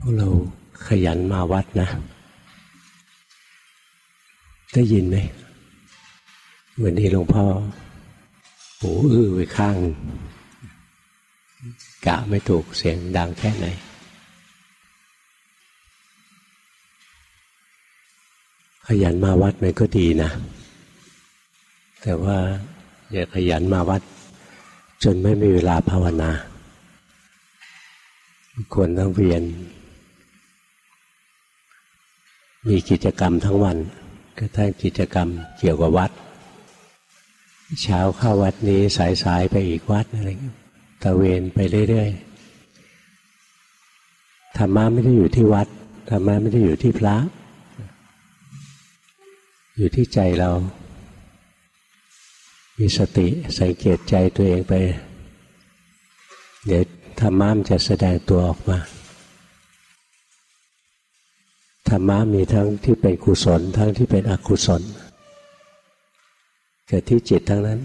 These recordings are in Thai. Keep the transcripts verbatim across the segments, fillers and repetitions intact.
พวกเราขยันมาวัดนะได้ยินไหมวันนี้หลวงพ่อหูอื้อไปข้างกะไม่ถูกเสียงดังแค่ไหนขยันมาวัดมันก็ดีนะแต่ว่าอย่าขยันมาวัดจนไม่มีเวลาภาวนาควรต้องเวียนมีกิจกรรมทั้งวันก็ทั้งกิจกรรมเกี่ยวกับวัดเช้าเข้าวัดนี้สายๆไปอีกวัดอะไรตะเวนไปเรื่อยๆธรรมะไม่ได้อยู่ที่วัดธรรมะไม่ได้อยู่ที่พระอยู่ที่ใจเรามีสติสังเกตใจตัวเองไปเดี๋ยวธรรมะมันจะแสดงตัวออกมาธรรมะมีทั้งที่เป็นกุศลทั้งที่เป็นอกุศลเกิดที่จิตทั้งนั้น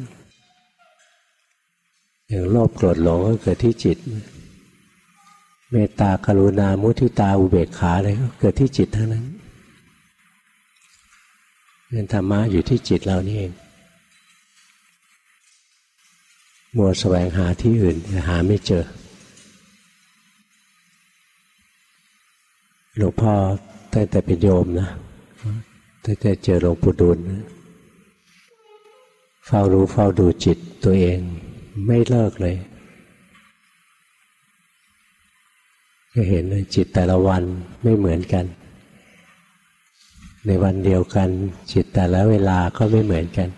อย่างโลภโกรธหลงก็เกิดที่จิตเมตตากรุณามุทิตาอุเบกขาอะไรก็เกิดที่จิตทั้งนั้นเรื่องธรรมะอยู่ที่จิตเรานี่เองมัวแสวงหาที่อื่นหาไม่เจอหลวงพ่อตั้งแต่เป็นโยมนะตั้งแต่เจอหลวงปู่ดูลนะเฝ้ารู้เฝ้าดูจิตตัวเองไม่เลิกเลยก็เห็นเลยจิตแต่ละวันไม่เหมือนกันในวันเดียวกันจิตแต่ละเวลาก็ไม่เหมือนกัน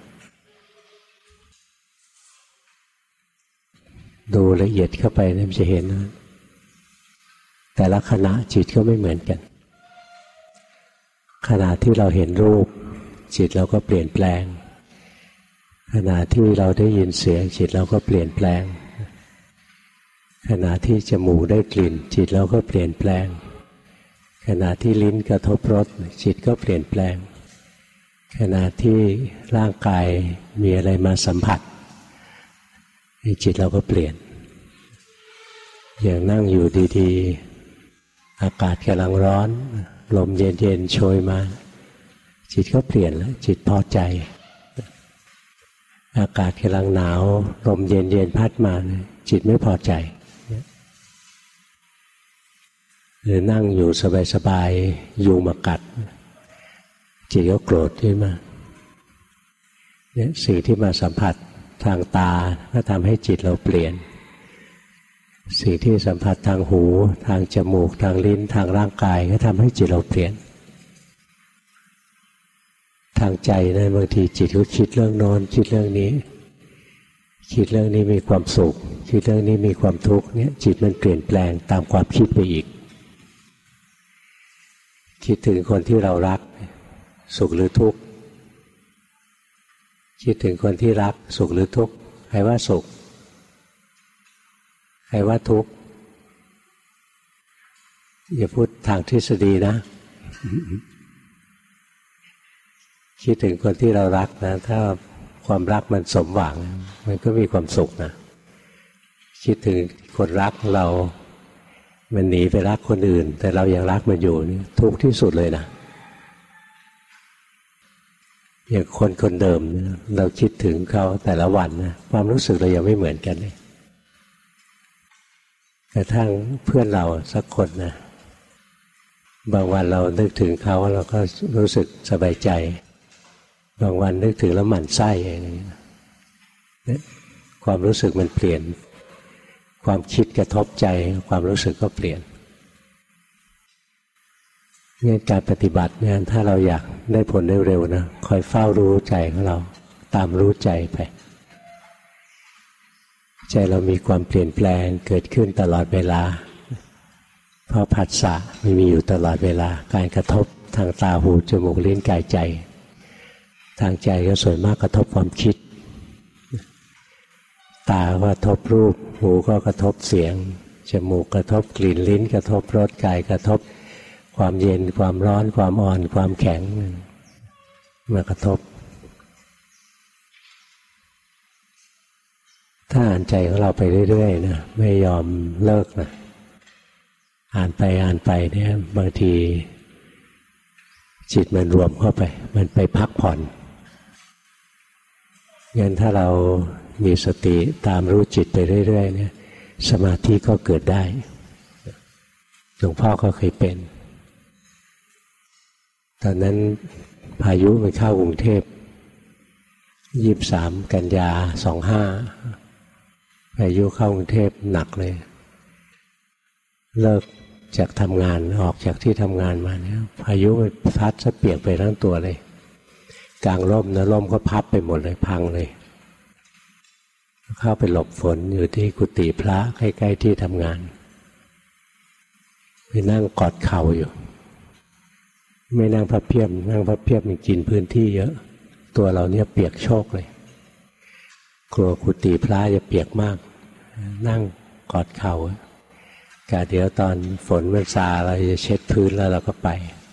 ดูละเอียดเข้าไปเนี่ยมันจะเห็นนะแต่ละขณะจิตก็ไม่เหมือนกันขณะที่เราเห็นรูปจิตเราก็เปลี่ยนแปลงขณะที่เราได้ยินเสียงจิตเราก็เปลี่ยนแปลงขณะที่จมูกได้กลิ่นจิตเราก็เปลี่ยนแปลงขณะที่ลิ้นกระทบรสจิตก็เปลี่ยนแปลงขณะที่ร่างกายมีอะไรมาสัมผัสจิตเราก็เปลี่ยนอย่างนั่งอยู่ดีๆอากาศกำลังร้อนลมเย็นๆโชยมาจิตก็เปลี่ยนแล้วจิตพอใจอากาศกำลังหนาวลมเย็นๆพัดมาจิตไม่พอใจหรือนั่งอยู่สบายๆยุงมากัดจิตก็โกรธขึ้นมาเนี่ยสิ่งที่มาสัมผัสทางตาก็ทำให้จิตเราเปลี่ยนสิ่งที่สัมผัสทางหูทางจมูกทางลิ้นทางร่างกายก็ทำให้จิตเราเปลี่ยนทางใจนะบางทีจิตก็คิดเรื่องโน้นคิดเรื่องนี้คิดเรื่องนี้มีความสุขคิดเรื่องนี้มีความทุกข์เนี่ยจิตมันเปลี่ยนแปลงตามความคิดไปอีกคิดถึงคนที่เรารักสุขหรือทุกข์คิดถึงคนที่รักสุขหรือทุกข์ใครว่าสุขใครว่าทุกข์อย่าพูดทางทฤษฎีนะคิดถึงคนที่เรารักนะถ้าความรักมันสมหวังมันก็มีความสุขนะคิดถึงคนรักเรามันหนีไปรักคนอื่นแต่เรายังรักมันอยู่นี่ทุกข์ที่สุดเลยนะอย่างคนคนเดิมเราคิดถึงเขาแต่ละวันนะความรู้สึกเรายังไม่เหมือนกันเลยกระทั่งเพื่อนเราสักคนนะบางวันเรานึกถึงเขาเราก็รู้สึกสบายใจบางวันนึกถึงแล้วหมั่นไส้อะไรอย่างนี้นะความรู้สึกมันเปลี่ยนความคิดกระทบใจความรู้สึกก็เปลี่ยนเนี่ยการปฏิบัติเนี่ยถ้าเราอยากได้ผลเร็วๆนะคอยเฝ้ารู้ใจของเราตามรู้ใจไปใจเรามีความเปลี่ยนแปลงเกิดขึ้นตลอดเวลาเพราะผัสสะมันมีอยู่ตลอดเวลาการกระทบทางตาหูจมูกลิ้นกายใจทางใจก็ส่วนมากกระทบความคิดตาก็กระทบรูปหูก็กระทบเสียงจมูกกระทบกลิ่นลิ้นกระทบรสกายกระทบความเย็นความร้อนความอ่อนความแข็งมากระทบถ้าอ่านใจของเราไปเรื่อยๆนะไม่ยอมเลิกนะอ่านไปอ่านไปเนี่ยบางทีจิตมันรวมเข้าไปมันไปพักผ่อนงั้นถ้าเรามีสติตามรู้จิตไปเรื่อยๆเนี่ยสมาธิก็เกิดได้หลวงพ่อก็เคยเป็นตอนนั้นพายุมันเข้ากรุงเทพยี่สิบสามกันยาสองห้าพายุเข้ากรุงเทพหนักเลยเลิกจากทำงานออกจากที่ทำงานมาเนี่ยพายุมันพัดซะเปียกไปทั้งตัวเลยกลางร่มนะร่มก็พับไปหมดเลยพังเลยเข้าไปหลบฝนอยู่ที่กุฏิพระใกล้ๆที่ทำงานไปนั่งกอดเข่าอยู่ไม่นั่งพับเพียบนั่งพับเพียบมันกินพื้นที่เยอะตัวเราเนี่ยเปียกโชกเลยกลัวกุฏิพระจะเปียกมากนั่งกอดเข่ากะเดี๋ยวตอนฝนมันซาเราจะเช็ดพื้นแล้วเราก็ไป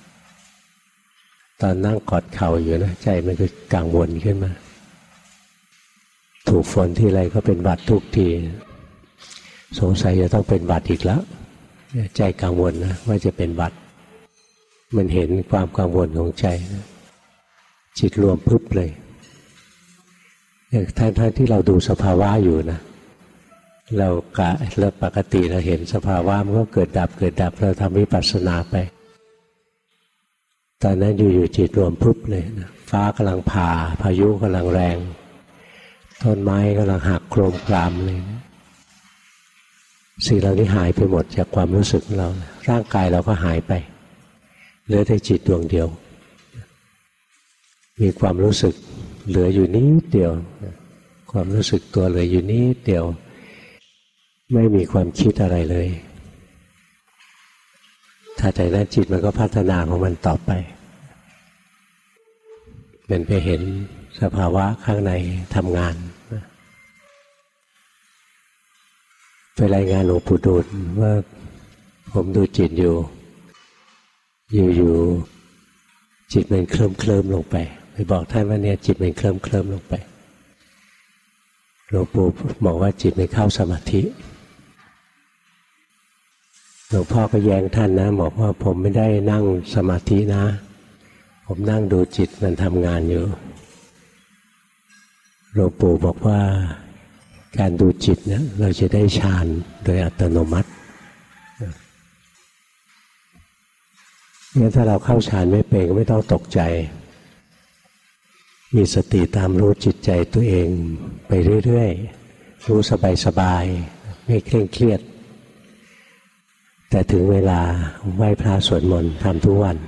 ตอนนั่งกอดเข่าอยู่นะใจมันก็กังวลขึ้นมาถูกฝนที่ไรก็เป็นหวัดทุกทีสงสัยจะต้องเป็นหวัดอีกแล้วใจกังวลนะว่าจะเป็นหวัดมันเห็นความกังวลของใจนะจิตรวมพึบเลยอย่างท่านๆที่เราดูสภาวะอยู่นะเรากะเราปกติเราเห็นสภาวะมันก็เกิดดับเกิดดับเราทำวิปัสสนาไปตอนนั้นอยู่ๆจิตรวมพึบเลยนะฟ้ากำลังผ่าพายุกำลังแรงต้นไม้กำลังหักโครมครามเลยนะสิ่งเหล่านี้หายไปหมดจากความรู้สึกของเราร่างกายเราก็หายไปเหลือแต่จิตดวงเดียวมีความรู้สึกเหลืออยู่นิดเดียวความรู้สึกตัวเหลืออยู่นิดเดียวไม่มีความคิดอะไรเลยถ้าใจนั้นจิตมันก็พัฒนาของมันต่อไปเป็นไปเห็นสภาวะข้างในทำงานไปรายงานหลวงปู่ดูลว่าผมดูจิตอยู่อยู่ๆจิตมันเคลิ้มเคลิ้มลงไปไปบอกท่านว่าเนี่ยจิตมันเคลิ้มเคลิ้มลงไปหลวงปู่บอกว่าจิตมันเข้าสมาธิหลวงพ่อก็แย้งท่านนะบอกว่าผมไม่ได้นั่งสมาธินะผมนั่งดูจิตมันทำงานอยู่หลวงปู่บอกว่าการดูจิตเนี่ยเราจะได้ฌานโดยอัตโนมัติงั้นถ้าเราเข้าฌานไม่เป็นก็ไม่ต้องตกใจมีสติตามรู้จิตใจตัวเองไปเรื่อยๆรู้สบายๆไม่เคร่งเครียดแต่ถึงเวลาไหว้พระสวดมนต์ทำทุกวัน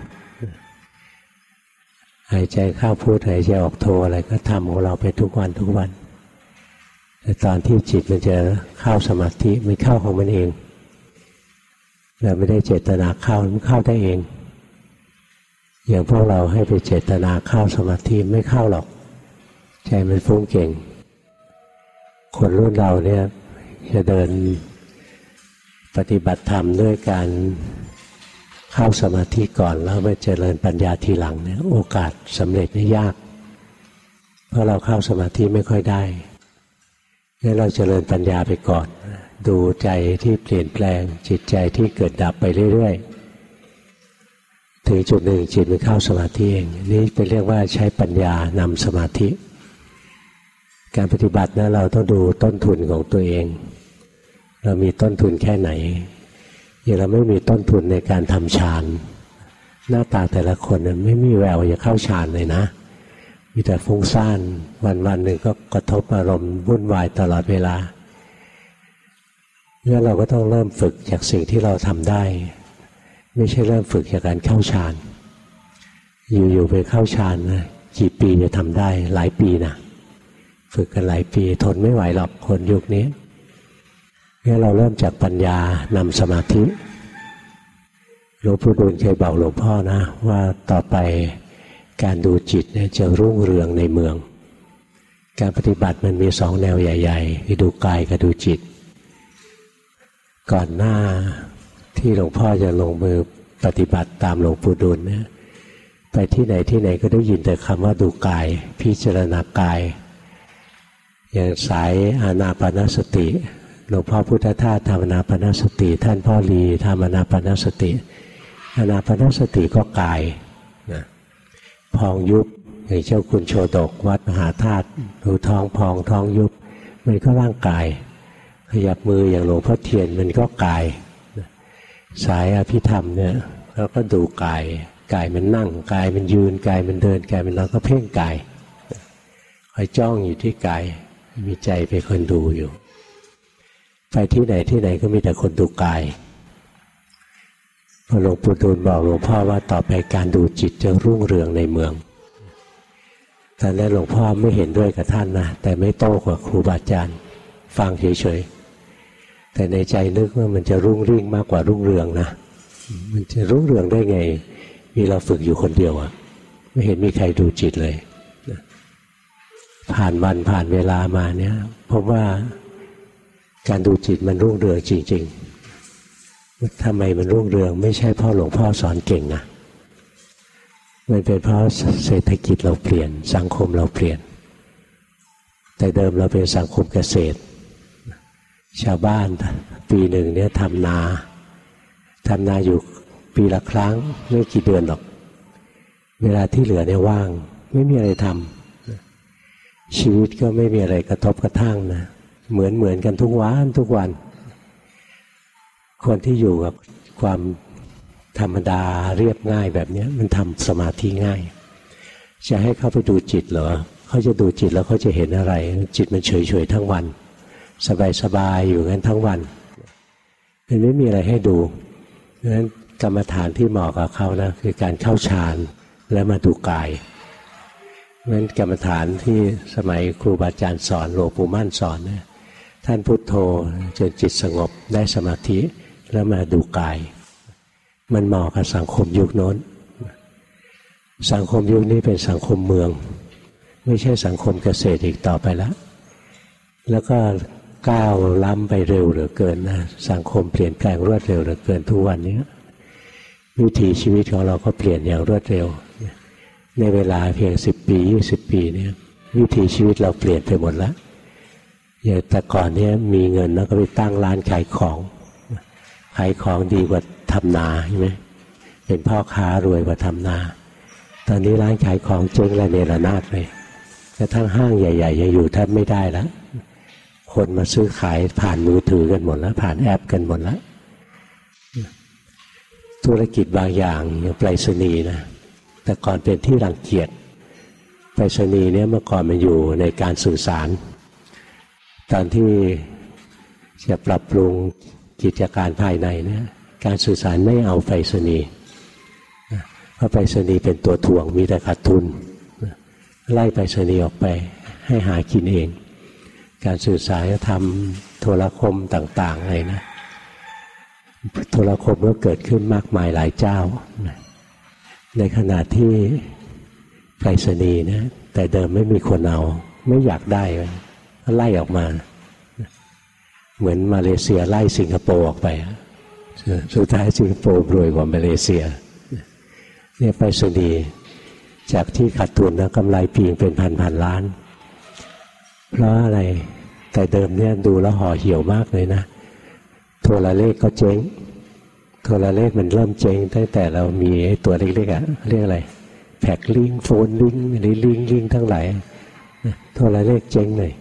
หายใจเข้าพุทหายใจออกโทอะไรก็ทำของเราไปทุกวันทุกวันแต่ตอนที่จิตมันจะเข้าสมาธิมันเข้าของมันเองเราไม่ได้เจตนาเข้ามันเข้าได้เองอย่างพวกเราให้ไปเจตนาเข้าสมาธิไม่เข้าหรอกใจมันฟุ้งเก่งคนรุ่นเราเนี่ยจะเดินปฏิบัติธรรมด้วยการเข้าสมาธิก่อนแล้วไปเจริญปัญญาทีหลังเนี่ยโอกาสสำเร็จนี่ยากเพราะเราเข้าสมาธิไม่ค่อยได้งั้นเราเจริญปัญญาไปก่อนดูใจที่เปลี่ยนแปลงจิตใจที่เกิดดับไปเรื่อยๆถึงจุดหนึ่งจิตมันเข้าสมาธิเองนี่เป็นเรียกว่าใช้ปัญญานำสมาธิการปฏิบัตินะเราต้องดูต้นทุนของตัวเองเรามีต้นทุนแค่ไหนอย่างเราไม่มีต้นทุนในการทำฌานหน้าตาแต่ละคนไม่มีแววจะเข้าฌานเลยนะมีแต่ฟุ้งซ่านวันๆหนึ่งก็กระทบอารมณ์วุ่นวายตลอดเวลางั้นเราก็ต้องเริ่มฝึกจากสิ่งที่เราทำได้ไม่ใช่เริ่มฝึกจากการเข้าฌานอยู่ๆไปเข้าฌานนะกี่ปีจะทำได้หลายปีนะฝึกกันหลายปีทนไม่ไหวหรอกคนยุคนี้งั้นเราเริ่มจากปัญญานำสมาธิหลวงปู่ดูลเคยบอกหลวงพ่อนะว่าต่อไปการดูจิตเนี่ยจะรุ่งเรืองในเมืองการปฏิบัติมันมีสองแนวใหญ่ๆคือดูกายกับดูจิตก่อนหน้าที่หลวงพ่อจะลงมือปฏิบัติตามหลวงปู่ดูลเนี่ยไปที่ไหนที่ไหนก็ได้ยินแต่คำว่าดูกายพิจารณากายอย่างสายอานาปานสติหลวงพ่อพุทธทาสทำอนาปานสติท่านพ่อลีทำอนาปานสติอนาปานสติก็กายนะพองยุบอย่างเจ้าคุณโชดกวัดมหาธาตุดูท้องพองท้องยุบมันก็ร่างกายขยับมืออย่างหลวงพ่อเทียนมันก็กายสายอภิธรรมเนี่ยเราก็ดูกายกายมันนั่งกายมันยืนกายมันเดินกายมันนอนก็เพ่งกายคอยจ้องอยู่ที่กายมีใจเป็นคนดูอยู่ไปที่ไหนที่ไหนก็มีแต่คนดูกายพอหลวงปู่ดูลบอกหลวงพ่อว่าต่อไปการดูจิตจะรุ่งเรืองในเมืองตอนนั้นหลวงพ่อไม่เห็นด้วยกับท่านนะแต่ไม่โต้กับครูบาอาจารย์ฟังเฉยๆแต่ในใจนึกว่ามันจะรุ่งริ่งมากกว่ารุ่งเรืองนะมันจะรุ่งเรืองได้ไงมีเราฝึกอยู่คนเดียวอะไม่เห็นมีใครดูจิตเลยผ่านวันผ่านเวลามาเนี่ยพบว่าการดูจิตมันรุ่งเรืองจริงๆทำไมมันรุ่งเรืองไม่ใช่เพราะหลวงพ่อสอนเก่งนะมันเป็นเพราะเศรษฐกิจเราเปลี่ยนสังคมเราเปลี่ยนแต่เดิมเราเป็นสังคมเกษตรชาวบ้านปีหนึ่งเนี่ยทำนาทำนาอยู่ปีละครั้งไม่กี่เดือนหรอกเวลาที่เหลือเนี่ยว่างไม่มีอะไรทำชีวิตก็ไม่มีอะไรกระทบกระทั่งนะเหมือนเหมือนกันทุกวันทุกวันคนที่อยู่กับความธรรมดาเรียบง่ายแบบนี้มันทำสมาธิง่ายจะให้เขาไปดูจิตเหรอเขาจะดูจิตแล้วเขาจะเห็นอะไรจิตมันเฉยๆทั้งวันสบายๆอยู่งั้นทั้งวันมันไม่มีอะไรให้ดูเพราะฉะนั้นกรรมฐานที่เหมาะกับเขานะคือการเข้าฌานแล้วมาดูกายเพราะฉะนั้นกรรมฐานที่สมัยครูบาอาจารย์สอนหลวงปู่มั่นสอนเนี่ยท่านพุทโธจนจิตสงบได้สมาธิแล้วมาดูกายมันเหมาะกับสังคมยุคโน้นสังคมยุคนี้เป็นสังคมเมืองไม่ใช่สังคมเกษตรอีกต่อไปแล้วแล้วก็ก้าวล้ำไปเร็วเหลือเกินนะสังคมเปลี่ยนแปลงรวดเร็วเหลือเกินทุกวันนี้วิถีชีวิตของเราก็เปลี่ยนอย่างรวดเร็วในเวลาเพียงสิบปียี่สิบปีเนี่ยวิถีชีวิตเราเปลี่ยนไปหมดแล้วอย่างแต่ก่อนเนี่ยมีเงินแล้วก็ไปตั้งร้านขายของขายของดีกว่าทำนาใช่ไหมเป็นพ่อค้ารวยกว่าทำนาตอนนี้ร้านขายของเจ๊งระเนระนาดเลยกระทั่งห้างใหญ่ๆยังอยู่แทบไม่ได้แล้วคนมาซื้อขายผ่านมือถือกันหมดแล้วผ่านแอปกันหมดแล้วธุรกิจบางอย่างอย่างไปรษณีย์นะแต่ก่อนเป็นที่รังเกียจไปรษณีย์เนี่ยเมื่อก่อนมันอยู่ในการสื่อสารตอนที่จะปรับปรุงกิจการภายในเนี่ยการสื่อสารไม่เอาไปรษณีย์เพราะไปรษณีย์เป็นตัวถ่วงมีแต่ขาดทุนไล่ไปรษณีย์ออกไปให้หากินเองการสื่อสารทำโทรคมต่างๆอะไรนะโทรคมก็เกิดขึ้นมากมายหลายเจ้าในขณะที่ไปรษณีย์นะแต่เดิมไม่มีคนเอาไม่อยากได้ก็ไล่ออกมาเหมือนมาเลเซียไล่สิงคโปร์ออกไปสุดท้ายสิงคโปร์รวยกว่ามาเลเซียเนี่ยไปรษณีย์จากที่ขาดทุนนะกำไรปีงเป็นพันพันล้านเพราะอะไรแต่เดิมเนี่ยดูแล้วห่อเหี่ยวมากเลยนะโทรเลขก็เจ๊งโทรเลขมันเริ่มเจ๊งตั้งแต่เรามีไอ้ตัวเล็กๆอะเรียกอะไรแพ็คลิงก์โฟนลิงก์หรือลิงก์ลิงก์ทั้งหลายโทรเลขเจ๊งเลย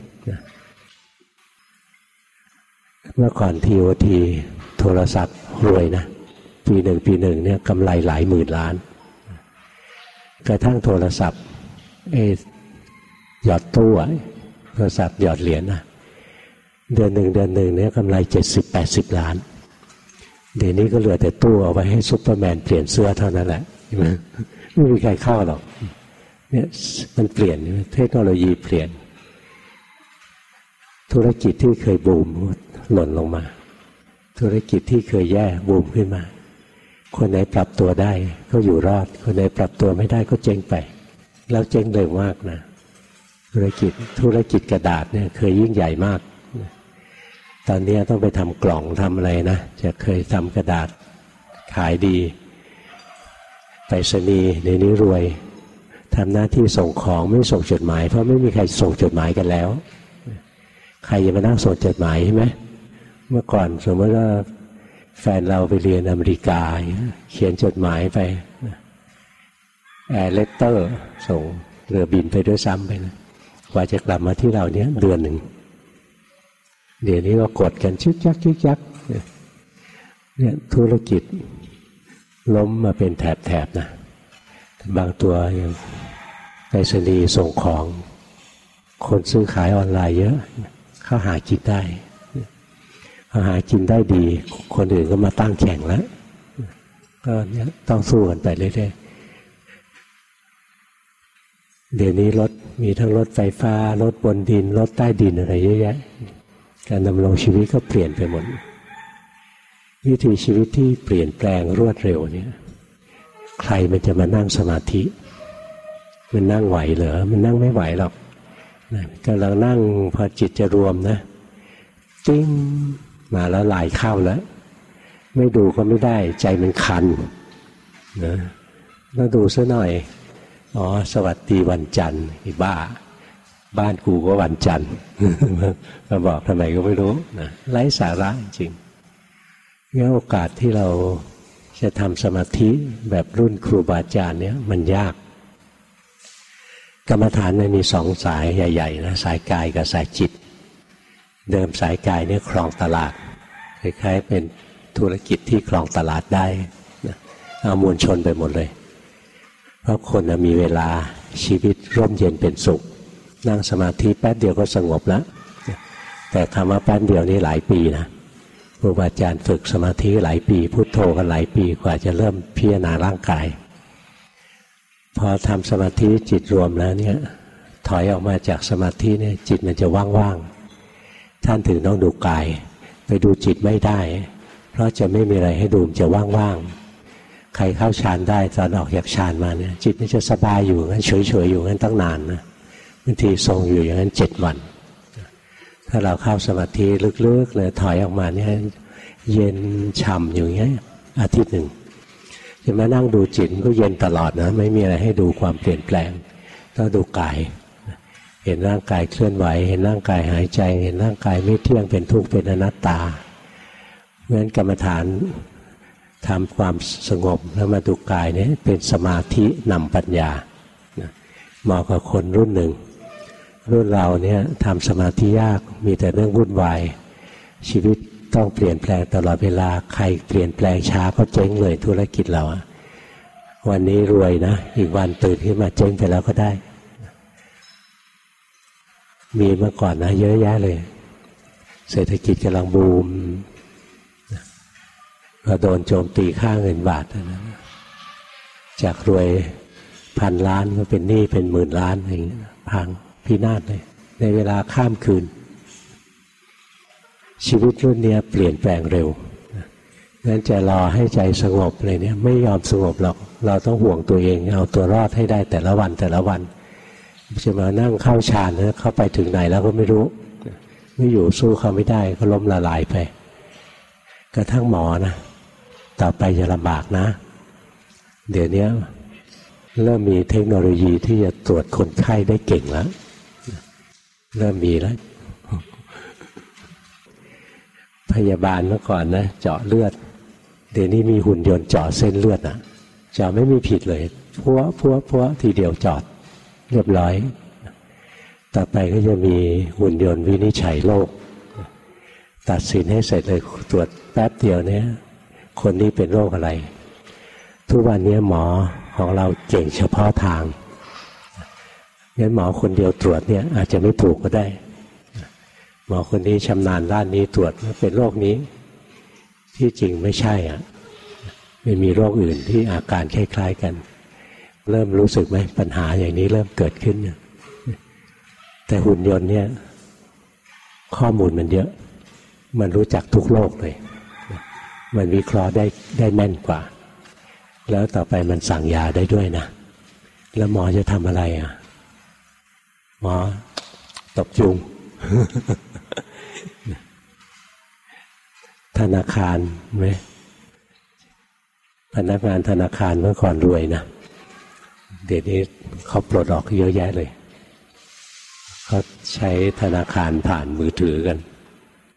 เมื่อก่อนทีโอทีโทรศัพท์รวยนะปีหนึ่งปีหนึ่งเนี่ยกำไรหลายหมื่นล้านกระทั่งโทรศัพท์ไอ้หยอดตู้โทรศัพท์หยอดเหรียญนะเดือนหนึ่งเดือนหนึ่งเนี่ยกำไรเจ็ดสิบแปดสิบล้านเดี๋ยวนี้ก็เหลือแต่ตู้เอาไว้ให้ซุปเปอร์แมนเปลี่ยนเสื้อเท่านั้นแหละไม่มีใครเข้าหรอกเนี่ยมันเปลี่ยนเทคโนโลยีเปลี่ยนธุรกิจที่เคยบูมหล่นลงมาธุรกิจที่เคยแย่บูมขึ้นมาคนไหนปรับตัวได้ก็อยู่รอดคนไหนปรับตัวไม่ได้ก็เจ๊งไปแล้วเจ๊งเร็วมากนะธุรกิจธุรกิจกระดาษเนี่ยเคยยิ่งใหญ่มากตอนนี้ต้องไปทำกล่องทำอะไรนะจะเคยทำกระดาษขายดีไปรษณีย์ในนี้รวยทำหน้าที่ส่งของไม่ส่งจดหมายเพราะไม่มีใครส่งจดหมายกันแล้วใครจะมานั่งส่งจดหมายใช่ไหมเมื่อก่อนสมมติว่าแฟนเราไปเรียนอเมริกาเขียนจดหมายไปแอร์เลตเตอร์ส่งเรือบินไปด้วยซ้ำไปนะกว่าจะกลับมาที่เราเนี้ยเดือนหนึ่งเดี๋ยวนี้ก็กดกันชึกยักชึกยักเนี่ยธุรกิจล้มมาเป็นแถบๆนะบางตัวอย่างไปรษณีย์ส่งของคนซื้อขายออนไลน์เยอะเขาหากินได้เขาหากินได้ดีคนอื่นก็มาตั้งแข่งแล้วก็เนี่ยต้องสู้กันไปเรื่อยๆเดี๋ยวนี้รถมีทั้งรถไฟฟ้ารถบนดินรถใต้ดินอะไรเยอะแยะการดำรงชีวิตก็เปลี่ยนไปหมดวิถีชีวิตที่เปลี่ยนแปลงรวดเร็วเนี่ยใครมันจะมานั่งสมาธิมันนั่งไหวเหรอมันนั่งไม่ไหวหรอกนะกำลังนั่งพอจิตจะรวมนะติ้งมาแล้วไหลเข้าแล้วไม่ดูก็ไม่ได้ใจมันคันนะต้องดูซะหน่อยอ๋อสวัสดีวันจันทร์ไอ้บ้าบ้านกูก็วันจันทร์มาบอกทำไมก็ไม่รู้นะไร้สาระจริงงั้นโอกาสที่เราจะทำสมาธิแบบรุ่นครูบาอาจารย์เนี้ยมันยากกรรมฐานมันมีสองสายใหญ่ๆนะสายกายกับสายจิตเดิมสายกายเนี่ยครองตลาดคล้ายๆเป็นธุรกิจที่ครองตลาดได้นะเอามวลชนไปหมดเลยเพราะคนมีเวลาชีวิตร่มเย็นเป็นสุขนั่งสมาธิแป๊บเดียวก็สงบแล้วแต่คำว่าแป๊บเดียวนี่หลายปีนะครูบาอาจารย์ฝึกสมาธิหลายปีพุทโธกันหลายปีกว่าจะเริ่มพิจารณาร่างกายพอทำสมาธิจิตรวมแล้วเนี่ยถอยออกมาจากสมาธิเนี่ยจิตมันจะว่างๆท่านถึงต้องดูกายไปดูจิตไม่ได้เพราะจะไม่มีอะไรให้ดูจะว่างๆใครเข้าฌานได้ตอนออกจากฌานมาเนี่ยจิตมันจะสบายอยู่งั้นเฉยๆอยู่งั้นตั้งนานนะบางทีทรงอยู่อย่างนั้นเจ็ดวันถ้าเราเข้าสมาธิลึกๆเลยถอยออกมาเนี่ยเย็นฉ่ำอยู่อย่างเงี้ยอาทิตย์หนึ่งจะมานั่งดูจิตก็เย็นตลอดนะไม่มีอะไรให้ดูความเปลี่ยนแปลงต้องดูกายเห็นร่างกายเคลื่อนไหวเห็นร่างกายหายใจเห็นร่างกายไม่เที่ยงเป็นทุกข์เป็นอนัตตาเพราะฉะนั้นกรรมฐานทำความสงบแล้วมาดูกายเนี่ยเป็นสมาธินำปัญญาเหมาะกับคนรุ่นหนึ่งรุ่นเราเนี่ยทำสมาธิยากมีแต่เรื่องวุ่นวายชีวิตต้องเปลี่ยนแปลงตลอดเวลาใครเปลี่ยนแปลงช้าก็เจ๊งเลยธุรกิจเราวันนี้รวยนะอีกวันตื่นขึ้นมาเจ๊งไปแล้วก็ได้มีเมื่อก่อนนะเยอะแยะเลยเศรษฐกิจกำลังบูมพอโดนโจมตีค่าเงินบาทนะจากรวยพันล้านก็เป็นหนี้เป็นหมื่นล้านอะไรอย่างเงี้ยพังพินาศเลยในเวลาข้ามคืนชีวิตรุ่นนี้เปลี่ยนแปลงเร็วงั้นจะรอให้ใจสงบเลยเนี่ยไม่ยอมสงบหรอกเราต้องห่วงตัวเองเอาตัวรอดให้ได้แต่ละวันแต่ละวันจะมานั่งเข้าฌานนะเข้าไปถึงไหนแล้วก็ไม่รู้ไม่อยู่สู้เขาไม่ได้ก็ล้มละลายไปกระทั่งหมอนะต่อไปจะลำบากนะเดี๋ยวนี้เริ่มมีเทคโนโลยีที่จะตรวจคนไข้ได้เก่งแล้วเริ่มมีแล้วพยาบาลเมื่อก่อนนะเจาะเลือดเดี๋ยวนี้มีหุ่นยนต์เจาะเส้นเลือดอ่ะเจาะไม่มีผิดเลยพัวพัวพัวทีเดียวจอดเรียบร้อยต่อไปก็จะมีหุ่นยนต์วินิจฉัยโรคตัดสินให้เสร็จเลยตรวจแป๊บเดียวเนี่ยคนนี้เป็นโรคอะไรทุกวันนี้หมอของเราเก่งเฉพาะทางงั้นหมอคนเดียวตรวจเนี่ยอาจจะไม่ถูกก็ได้หมอคนนี้ชำนาญด้านนี้ตรวจเป็นโรคนี้ที่จริงไม่ใช่อ่ะไม่มีโรคอื่นที่อาการคล้ายๆกันเริ่มรู้สึกไหมปัญหาอย่างนี้เริ่มเกิดขึ้นแต่หุ่นยนต์เนี่ยข้อมูลมันเยอะมันรู้จักทุกโรคเลยมันวิเคราะห์ได้ได้แม่นกว่าแล้วต่อไปมันสั่งยาได้ด้วยนะแล้วหมอจะทำอะไรอ่ะหมอตบยุง ธนาคารไหมพนักงานธนาคารเมื่อก่อนรวยนะเดี๋ยวนี้เขาปลดออกเยอะแยะเลยเขาใช้ธนาคารผ่านมือถือกัน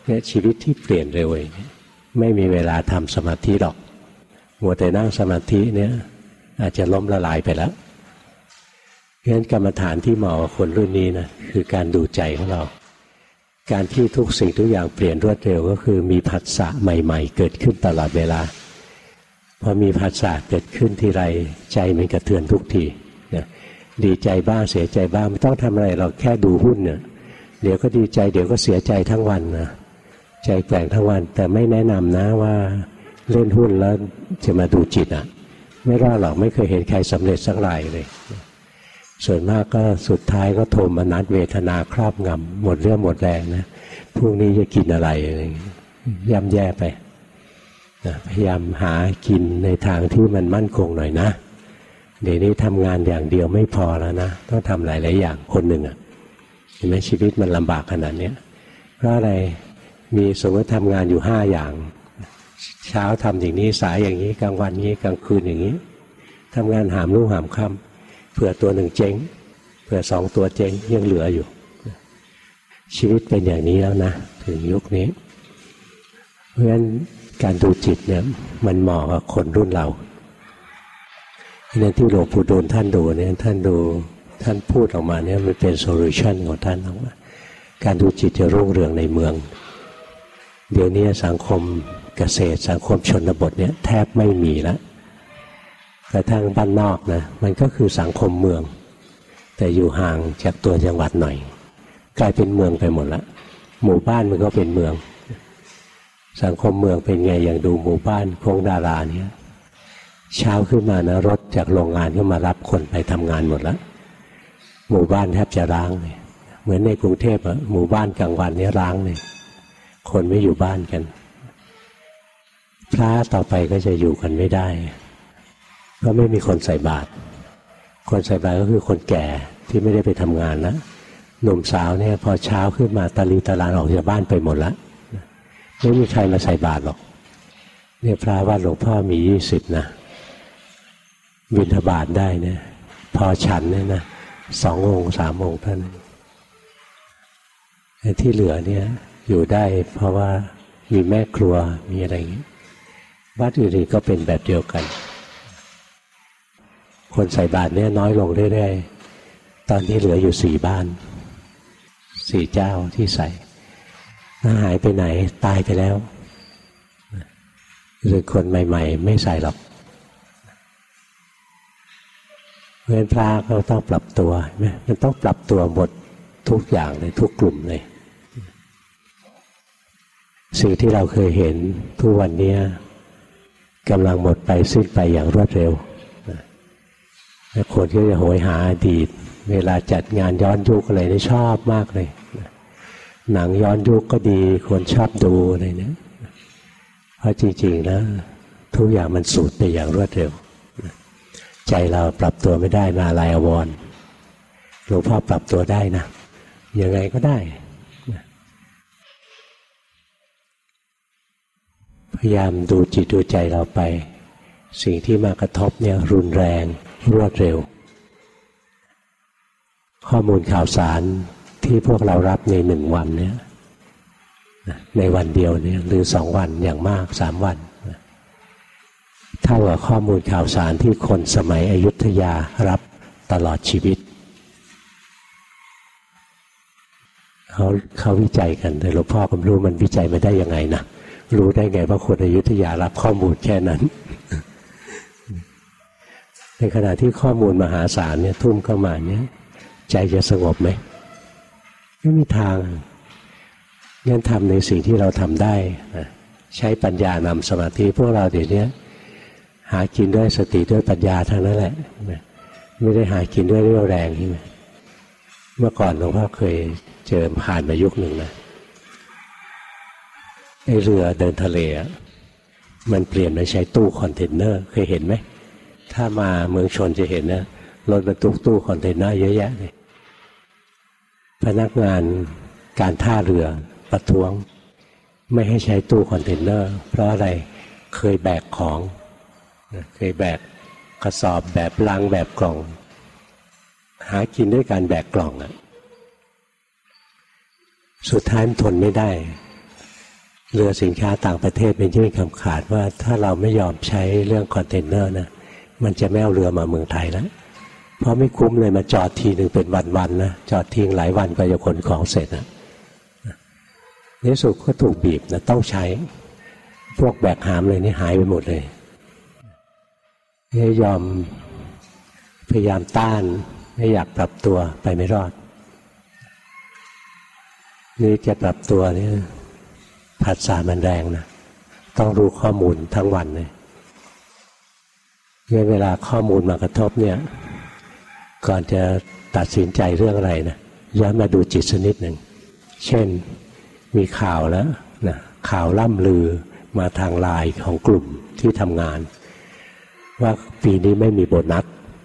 เนี่ยชีวิตที่เปลี่ยนเร็วไม่มีเวลาทำสมาธิหรอกมัวแต่นั่งสมาธิเนี่ยอาจจะล้มละลายไปแล้วเพราะฉะนั้นกรรมฐานที่เหมาะกับคนรุ่นนี้นะคือการดูใจของเราการที่ทุกสิ่งทุกอย่างเปลี่ยนรวดเร็วก็คือมีผัสสะใหม่ๆเกิดขึ้นตลอดเวลาพอมีผัสสะเกิดขึ้นทีไรใจมันกระเทือนทุกทีนะดีใจบ้างเสียใจบ้างไม่ต้องทำอะไรเราแค่ดูหุ้นเนี่ยเดี๋ยวก็ดีใจเดี๋ยวก็เสียใจทั้งวันนะใจแกว่งทั้งวันแต่ไม่แนะนำนะว่าเล่นหุ้นแล้วจะมาดูจิตอ่ะไม่รอดหรอกไม่เคยเห็นใครสำเร็จสักรายเลยส่วนมากก็สุดท้ายก็โทมนัสเวทนาครอบงำหมดเรื่องหมดแรงนะพรุ่งนี้จะกินอะไรอะไรย่ำแย่ไปนะพยายามหากินในทางที่มันมั่นคงหน่อยนะเดี๋ยวนี้ทำงานอย่างเดียวไม่พอแล้วนะต้องทำหลายๆอย่างคนหนึ่งอ่ะเห็นไหมชีวิตมันลำบากขนาดนี้เพราะอะไรมีสมมติทำงานอยู่ห้าอย่างเช้าทำอย่างนี้สายอย่างนี้กลางวันนี้กลางคืนอย่างนี้ทำงานหามรุ่งหามค่ำเผื่อตัวหนึ่งเจ๊งเผื่อสองตัวเจ๊งยังเหลืออยู่ชีวิตเป็นอย่างนี้แล้วนะถึงยุคนี้เพราะฉะนั้นการดูจิตเนี่ยมันเหมาะกับคนรุ่นเราเนี่ยที่หลวงปู่ดูลท่านดูเนี่ยท่านดูท่านพูดออกมาเนี่ยมันเป็นโซลูชันของท่านออกมาการดูจิตจะรุ่งเรืองในเมืองเดี๋ยวนี้สังคมเกษตรสังคมชนบทเนี่ยแทบไม่มีแล้วกระทั่งบ้านนอกนะมันก็คือสังคมเมืองแต่อยู่ห่างจากตัวจังหวัดหน่อยกลายเป็นเมืองไปหมดละหมู่บ้านมันก็เป็นเมืองสังคมเมืองเป็นไงอย่างดูหมู่บ้านโค้งดาราเนี่ยเช้าขึ้นมานะรถจากโรงงานก็มารับคนไปทำงานหมดแล้วหมู่บ้านแทบจะร้างเลยเหมือนในกรุงเทพอะหมู่บ้านกลางวันนี้ร้างเลยคนไม่อยู่บ้านกันพระต่อไปก็จะอยู่กันไม่ได้เพราะไม่มีคนใส่บาตรคนใส่บาตรก็คือคนแก่ที่ไม่ได้ไปทำงานนะหนุ่มสาวเนี่ยพอเช้าขึ้นมาตะลีตะลานออกจากบ้านไปหมดละไม่มีใครมาใส่บาตรหรอกเนี่ยพระวัดหลวงพ่อมียี่สิบนะบิณฑบาตได้เนี่ยพอฉันเนี่ยนะสององค์สามองค์เท่านั้นที่เหลือเนี่ยอยู่ได้เพราะว่ามีแม่ครัวมีอะไรอย่างนี้วัดอื่นๆก็เป็นแบบเดียวกันคนใส่บาตรเนี่ยน้อยลงเรื่อยๆตอนนี้เหลืออยู่สี่บ้านสี่เจ้าที่ใส่ถ้าหายไปไหนตายไปแล้วหรือคนใหม่ๆไม่ใส่หรอกเพราะฉะนั้นพระก็ต้องปรับตัวมันต้องปรับตัวหมดทุกอย่างเลยทุกกลุ่มเลยสิ่งที่เราเคยเห็นทุกวันนี้กำลังหมดไปสิ้นไปอย่างรวดเร็วคนก็จะโหยหาอดีตเวลาจัดงานย้อนยุคอะไรนี่ชอบมากเลยหนังย้อนยุคก็ดีคนชอบดูอะไรเนี่ยเพราะจริงๆนะทุกอย่างมันสูญไปอย่างรวดเร็วใจเราปรับตัวไม่ได้มาลายอวรณ์หลวงพ่อปรับตัวได้นะยังไงก็ได้พยายามดูจิตดูใจเราไปสิ่งที่มากระทบเนี่ยรุนแรงรวดเร็วข้อมูลข่าวสารที่พวกเรารับในหนึ่งวันเนี่ยในวันเดียวเนี่ยหรือสองวันอย่างมากสามวันเท่ากับข้อมูลข่าวสารที่คนสมัยอยุธยารับตลอดชีวิตเขาเขาวิจัยกันแต่หลวงพ่อก็ไม่รู้มันวิจัยมาได้ยังไงนะรู้ได้ไงว่าคนอยุธยารับข้อมูลแค่นั้น ในขณะที่ข้อมูลมหาศาลเนี่ยทุ่มเข้ามาเนี่ยใจจะสงบไหมไม่มีทางงั้นทำในสิ่งที่เราทำได้นะใช้ปัญญานำสมาธิพวกเราเดี๋ยวนี้หากินด้วยสติด้วยปัญญาทั้งนั้นแหละไม่ได้หากินด้วยเรี่ยวแรงใช่ไหมเมื่อก่อนหลวงพ่อเคยเจอผ่านมายุคหนึ่งนะไอ้เรือเดินทะเลอ่ะมันเปลี่ยนมาใช้ตู้คอนเทนเนอร์เคยเห็นไหมถ้ามาเมืองชนจะเห็นนะรถบรรทุกตู้คอนเทนเนอร์เยอะแยะเลยพนักงานการท่าเรือประท้วงไม่ให้ใช้ตู้คอนเทนเนอร์เพราะอะไรเคยแบกของเคยแบกกระสอบแบบลังแบบกล่องหากินด้วยการแบกกล่องอ่ะสุดท้ายมันทนไม่ได้เรือสินค้าต่างประเทศเป็นยื่นคำขาดว่าถ้าเราไม่ยอมใช้เรื่องคอนเทนเนอร์นะมันจะไม่เอาเรือมาเมืองไทยแล้วเพราะไม่คุ้มเลยมาจอดทีหนึ่งเป็นวันๆนะจอดทิ้งหลายวันก็จะขนของเสร็จนะในสุดก็ถูกบีบนะต้องใช้พวกแบกหามเลยนี่หายไปหมดเลยไม่ยอมพยายามต้านไม่อยากปรับตัวไปไม่รอดนี่จะปรับตัวนี่ผัสสะมันแรงนะต้องรู้ข้อมูลทั้งวันเลยเวลาข้อมูลมากระทบเนี่ยก่อนจะตัดสินใจเรื่องอะไรนะย้อนมาดูจิตสักนิดหนึ่งเช่นมีข่าวแล้วนะข่าวล่ำลือมาทางไลน์ของกลุ่มที่ทำงานว่าปีนี้ไม่มีโบนัส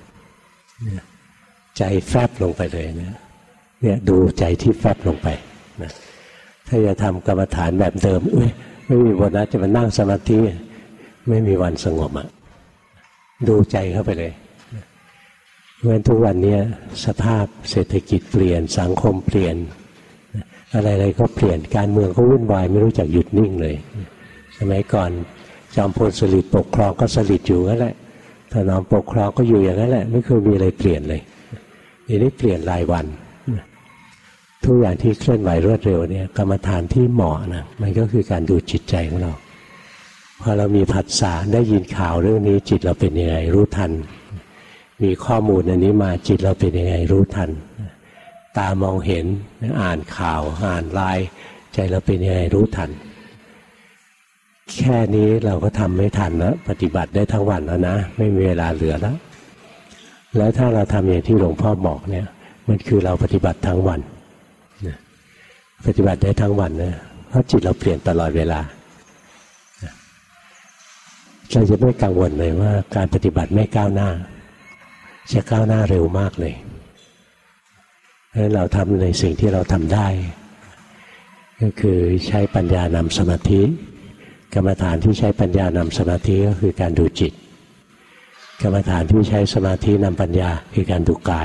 ใจแฟบลงไปเลยนะเนี่ยดูใจที่แฟบลงไปนะถ้าจะทำกรรมฐานแบบเดิมอุ้ยไม่มีโบนัสจะมานั่งสมาธิไม่มีวันสงบอ่ะดูใจเข้าไปเลยเพราะฉะนั้นทุกวันนี้สภาพเศรษฐกิจเปลี่ยนสังคมเปลี่ยนอะไรๆก็เปลี่ยนการเมืองก็วุ่นวายไม่รู้จักหยุดนิ่งเลยสมัยก่อนจอมพลสฤษดิ์ปกครองก็สฤษดิ์อยู่นั่นแหละถนอมปกครองก็อยู่อย่างนั้นแหละไม่เคยมีอะไรเปลี่ยนเลยทีนี้เปลี่ยนรายวันทุกอย่างที่เคลื่อนไหวรวดเร็วเนี่ยกรรมฐานที่เหมาะนะมันก็คือการดูจิตใจของเราพอเรามีผัสสะได้ยินข่าวเรื่องนี้จิตเราเป็นยังไงรู้ทันมีข้อมูลอันนี้มาจิตเราเป็นยังไงรู้ทันตามองเห็นอ่านข่าวอ่านไลน์ใจเราเป็นยังไงรู้ทันแค่นี้เราก็ทำไม่ทันแล้วปฏิบัติได้ทั้งวันแล้วนะไม่มีเวลาเหลือแล้วแล้วถ้าเราทำอย่างที่หลวงพ่อบอกเนี่ยมันคือเราปฏิบัติทั้งวันปฏิบัติได้ทั้งวันนะเพราะจิตเราเปลี่ยนตลอดเวลาเราจะไม่กังวลเลยว่าการปฏิบัติไม่ก้าวหน้าจะก้าวหน้าเร็วมากเลยเพราะฉะนั้นเราทำในสิ่งที่เราทำได้ก็คือใช้ปัญญานำสมาธิกรรมฐานที่ใช้ปัญญานำสมาธิก็คือการดูจิตกรรมฐานที่ใช้สมาธินำปัญญาคือการดูกาย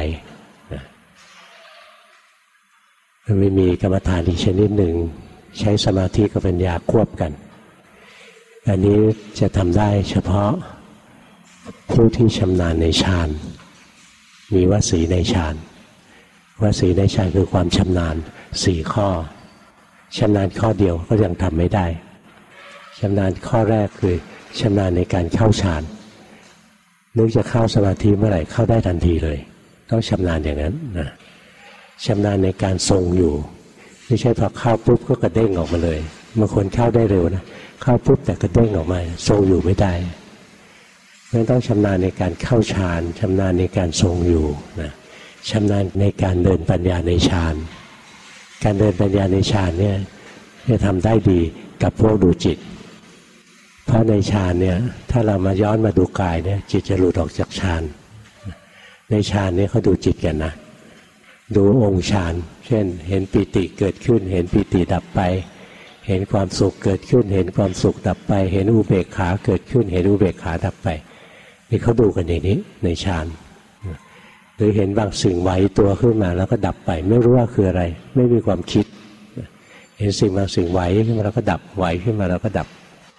มันไม่มีกรรมฐานอีกชนิดหนึ่งใช้สมาธิกับปัญญาควบกันอันนี้จะทำได้เฉพาะผู้ที่ชำนาญในฌานมีวสีในฌานวสีในฌานคือความชำนาญสี่ข้อชำนาญข้อเดียวก็ยังทำไม่ได้ชำนาญข้อแรกคือชำนาญในการเข้าฌานนึกจะเข้าสมาธิเมื่อไหร่เข้าได้ทันทีเลยต้องชำนาญอย่างนั้นนะชำนาญในการทรงอยู่ไม่ใช่พอเข้าปุ๊บก็กระเด้งออกมาเลยบางคนเข้าได้เร็วนะเข้าปุ๊บแต่กระเด้งออกมาทรงอยู่ไม่ได้เพราะฉะนั้นต้องชำนาญในการเข้าฌานชำนาญในการทรงอยู่นะชำนาญในการเดินปัญญาในฌานการเดินปัญญาในฌานเนี่ยจะทำได้ดีกับพวกดูจิตเพราะในฌานเนี่ยถ้าเรามาย้อนมาดูกายเนี่ยจิตจะหลุดออกจากฌานในฌานเนี่ยเขาดูจิตกันนะดูองค์ฌานเช่นเห็นปิติเกิดขึ้นเห็นปิติดับไปเห็นความสุขเกิดขึ้นเห็นความสุขดับไปเห็นอุเบกขาเกิดขึ้นเห็นอุเบกขาดับไปนี่เขาดูกันอย่างนี้ในฌานหรือเห็นบางสิ่งไหวตัวขึ้นมาแล้วก็ดับไปไม่รู้ว่าคืออะไรไม่มีความคิดเห็นสิ่งบางสิ่งไหวขึ้นมาแล้วก็ดับไหวขึ้นมาแล้วก็ดับ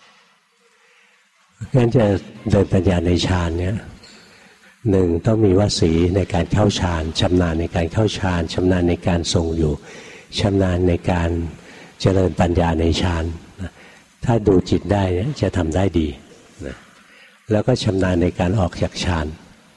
งั้นจะเดินปัญญาในฌานเนี่ยหนึ่งต้องมีวสีในการเข้าฌานชำนาญในการเข้าฌานชำนาญในการทรงอยู่ชำนาญในการเจริญปัญญาในฌานถ้าดูจิตได้เนี่ยจะทำได้ดีแล้วก็ชำนาญในการออกจากฌาน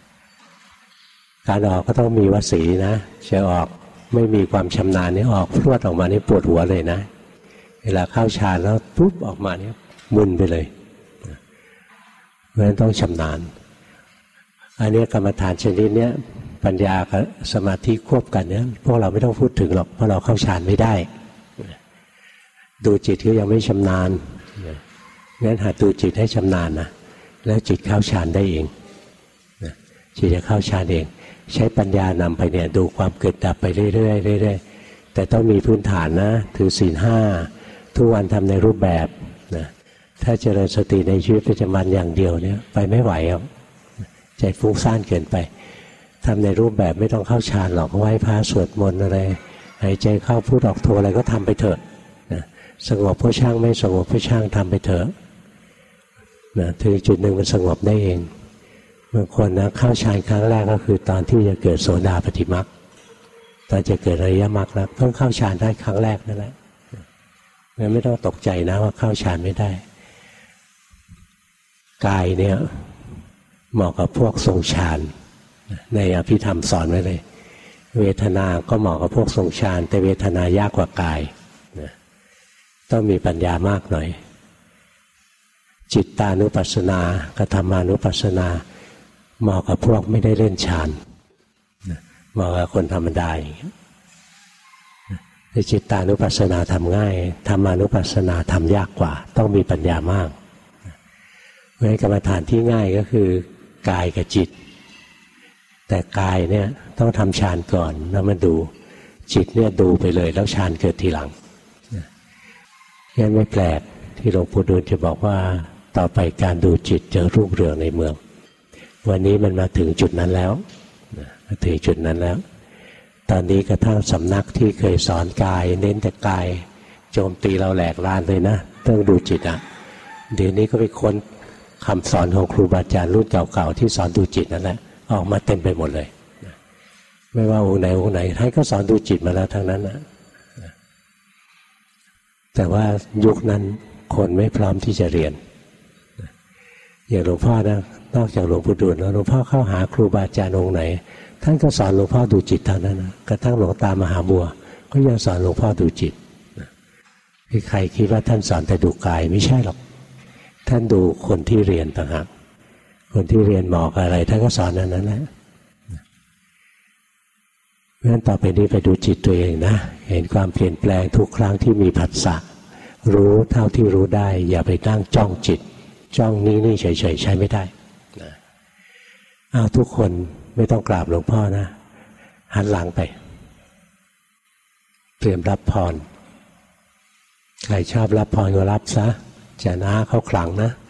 การออกก็ต้องมีวสีนะจะออกไม่มีความชำนาญนี่ออกพรวดออกมานี่ปวดหัวเลยนะเวลาเข้าฌานแล้วปุ๊บออกมานี่มึนไปเลยเพราะฉะนั้นต้องชำนาญอันนี้กรรมฐานชนิดนี้ปัญญากับสมาธิควบกันเนี่ยพวกเราไม่ต้องพูดถึงหรอกเพราะเราเข้าฌานไม่ได้ดูจิตก็ยังไม่ชำนาญงั้นหาดูจิตให้ชำนาญนะแล้วจิตเข้าฌานได้เองจิตจะเข้าฌานเองใช้ปัญญานำไปเนี่ยดูความเกิดดับไปเรื่อยๆเรื่อยๆแต่ต้องมีพื้นฐานนะถือศีลห้าทุกวันทำในรูปแบบนะถ้าเจริญสติในชีวิตประจำวันอย่างเดียวเนี่ยไปไม่ไหวหรอกใจฟุ้งซ่านเกินไปทำในรูปแบบไม่ต้องเข้าฌานหรอกไหว้พระสวดมนต์อะไรหายใจเข้าพุทออกโทอะไรก็ทำไปเถอะนะสงบก็ช่างไม่สงบก็ช่างทำไปเถอะนะถึงจุดหนึ่งมันสงบได้เองบางคนนะเข้าฌานครั้งแรกก็คือตอนที่จะเกิดโสดาปัตติมรรคตอนจะเกิดอริยมรรคแล้วเพิ่งเข้าฌานได้ครั้งแรกนั่นแหละงั้นไม่ต้องตกใจนะว่าเข้าฌานไม่ได้กายเนี่ยเหมาะกับพวกทรงฌานในอภิธรรมสอนไว้เลยเวทนาก็เหมาะกับพวกทรงฌานแต่เวทนายากกว่ากายต้องมีปัญญามากหน่อยจิตตานุปัสสนากธรรมานุปัสสนาเหมาะกับพวกไม่ได้เล่นฌานเหมาะกับคนธรรมดาอย่างเงี้ยแต่จิตตานุปัสสนาทำง่ายธรรมานุปัสสนาทำยากกว่าต้องมีปัญญามากเพราะฉะนั้นกรรมฐานที่ง่ายก็คือกายกับจิตแต่กายเนี่ยต้องทำฌานก่อนแล้วมาดูจิตเนี่ยดูไปเลยแล้วฌานเกิดทีหลังงั้นไม่แปลกที่หลวงปู่ดูลจะบอกว่าต่อไปการดูจิตจะรุ่งเรืองในเมืองวันนี้มันมาถึงจุดนั้นแล้วมาถึงจุดนั้นแล้วตอนนี้กระทั่งสำนักที่เคยสอนกายเน้นแต่กายโจมตีเราแหลกลานเลยนะต้องดูจิตอ่ะเดี๋ยวนี้ก็ไปค้นคำสอนของครูบาอาจารย์รุ่นเก่าๆที่สอนดูจิตนั่นแหละออกมาเต็มไปหมดเลยไม่ว่าองค์ไหนองค์ไหนท่านก็สอนดูจิตมาแล้วทั้งนั้นนะแต่ว่ายุคนั้นคนไม่พร้อมที่จะเรียนอย่างหลวงพ่อนะนอกจากหลวงปู่ดูลแล้วหลวงพ่อเข้าหาครูบาอาจารย์องค์ไหนท่านก็สอนหลวงพ่อดูจิตเท่านั้นนะกระทั่งหลวงตามหาบัวก็ยังสอนหลวงพ่อดูจิตใครคิดว่าท่านสอนแต่ดูกายไม่ใช่หรอกท่านดูคนที่เรียนต่างหากคนที่เรียนเหมาะกับอะไรท่านก็สอนนั้นนั่นแหละเพราะฉะนั้นต่อไปนี้ไปดูจิตตัวเองนะเห็นความเปลี่ยนแปลงทุกครั้งที่มีผัสสะรู้เท่าที่รู้ได้อย่าไปนั่งจ้องจิตจ้องนิ่งๆเฉยๆใช้ไม่ได้นะอ้าวทุกคนไม่ต้องกราบหลวงพ่อนะหันหลังไปเตรียมรับพรใครชอบรับพรก็รับซะจะน้าเขาขลังนะ